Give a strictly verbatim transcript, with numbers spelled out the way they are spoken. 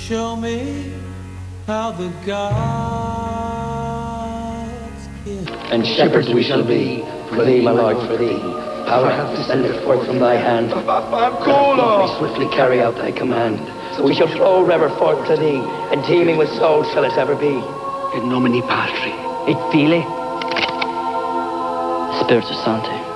show me how the gods give. And shepherds we shall be, for thee, my lord, for thee. Power hath descended forth from thy hand. May swiftly carry out thy command. So we shall flow ever forth to thee, and teeming with souls shall it ever be. In nomine Patri, et Filii, Spiritus Sancti.